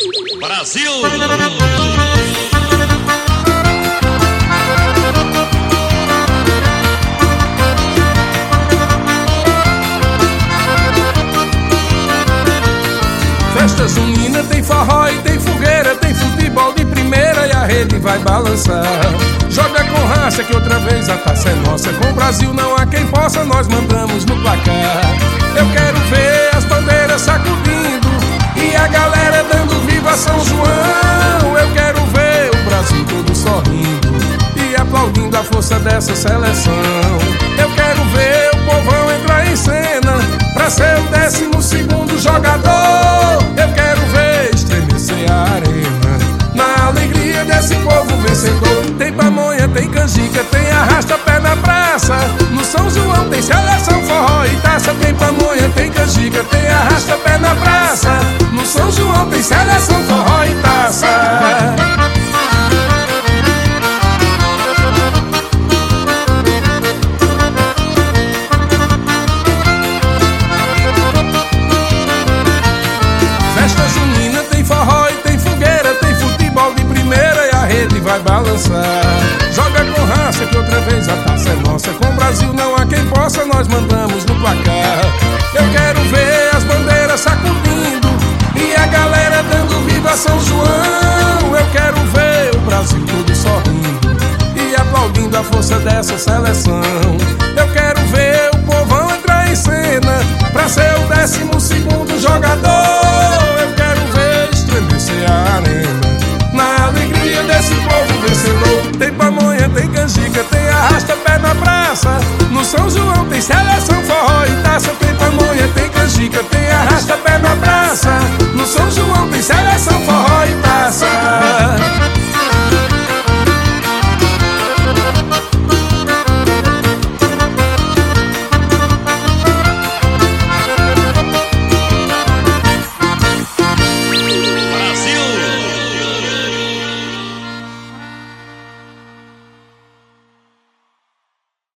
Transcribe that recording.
Brasil! Festa junina tem forró e tem fogueira, tem futebol de primeira e a rede vai balançar. Joga com raça que outra vez a taça é nossa. Com o Brasil não há quem possa, nós mandamos no placar. Eu quero ver as bandeiras sacudindo e a galera dando viva São João. Eu quero ver o Brasil todo sorrindo e aplaudindo a força dessa seleção. Eu quero ver o povão entrar em cena pra ser o 12º jogador. Eu quero ver estremecer a arena na alegria desse povo vencedor. Tem pamonha, tem canjica, tem arrasta-pé na praça. No São João tem seleção, forró e taça. Tem pamonha, tem canjica, tem arrasta-pé na praça. No São João tem seleção, forró e taça. Festa junina tem forró e tem fogueira, tem futebol de primeira e a rede vai balançar. Joga com raça que outra vez a taça é nossa. Com o Brasil não há quem possa, nós mandamos no placar. Eu quero ver as bandeiras sacudindo e a galera dando viva São João. Eu quero ver o Brasil todo sorrindo e aplaudindo a força dessa seleção. Eu quero ver o povão entrar em cena pra ser o 12º jogador. Eu quero ver estremecer a arena na alegria desse povo vencedor. Tem pamonha, tem canjica, tem arrasta-pé na praça. No São João tem seleção, forró e taça. Tem pamonha, tem canjica, tem arrasta-pé na praça. No São João tem seleção, forró